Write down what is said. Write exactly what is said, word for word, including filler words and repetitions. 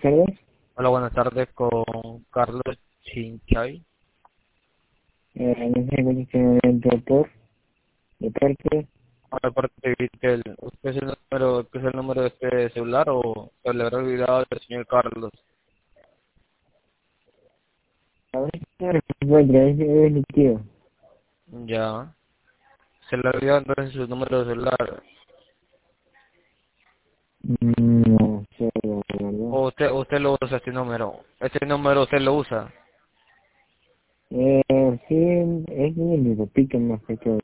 tardes. Hola, buenas tardes con Carlos Chinchay. Eh, no sé cuál es el momento por de parte. Ahora parte de Vitel. ¿Usted es el número, qué es el número de este celular o se le habrá olvidado del señor Carlos? A ver si se encuentra, es es mi tío. Ya. Se le ha olvidado entonces su número de celular. Mm, No sé, la verdad. O usted, usted lo usa este número. Este número usted lo usa. Eh, sí, es mi papito más que todo.